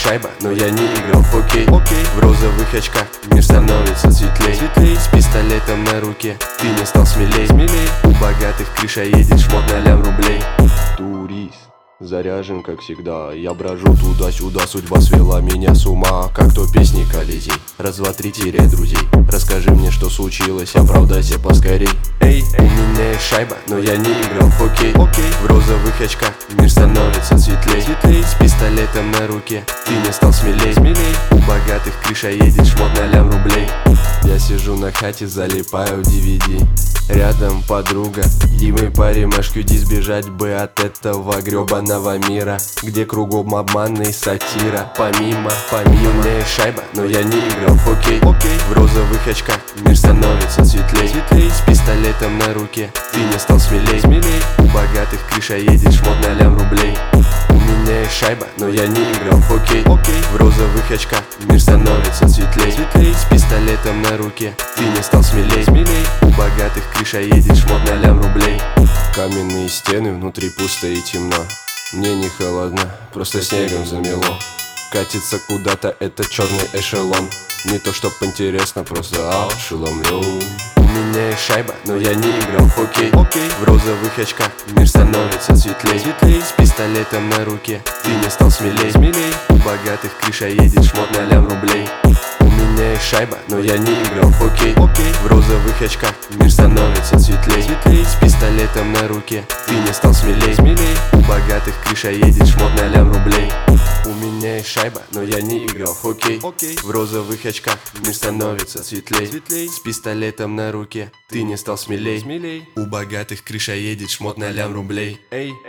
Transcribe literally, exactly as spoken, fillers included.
шайба, но я не играл в хоккей. В розовых очках мир становится светлей. С пистолетом на руке ты не стал смелей. У богатых крыша едет, шмот на лям рублей. Турист заряжен, как всегда. Я брожу туда-сюда, судьба свела меня с ума. Как то песни Колизей, раз, два, три, теряй друзей. Расскажи мне, что случилось, оправдайся поскорей. Эй, у меня есть шайба, но я не играл в хоккей. В розовых очках мир становится светлей. С пистолетом на руке ты не стал смелей. У богатых крыша едет, шмот на лям рублей. Я сижу на хате, залипаю в ди ви ди. Рядом подруга, и мы парим аш кью ди. Сбежать бы от этого гребаного мира, где кругом обман и сатира. Помимо, помимо, у меня есть шайба, но я не играл в хоккей. В розовых очках мир становится светлей. С пистолетом на руке ты не стал смелей. У богатых крыша едет, шмот на лям рублей. У меня есть шайба, но я не играл в хоккей. В розовых очках мир становится светлей. С пистолетом на руке ты не стал смелей. У богатых крыша едет, шмот на лям рублей. Каменные стены, внутри пусто и темно. Мне не холодно, просто снегом замело. Катится куда-то этот черный эшелон. Не то чтоб интересно, просто ошеломлен. У меня есть шайба, но я не играл в хоккей. В розовых очках мир становится светлей. С пистолетом на руке ты не стал смелей. У богатых крыша едет, шмот на лям рублей. У меня есть шайба, но я не играл в хоккей. В розовых очках мир становится светлей. С пистолетом на руке ты не стал смелей. У богатых крыша едет, шмот на лям рублей. У меня есть шайба, но я не играл в хоккей. В розовых очках мир становится светлей. С пистолетом на руке ты не стал смелей. У богатых крыша едет, шмот на лям рублей. Эй.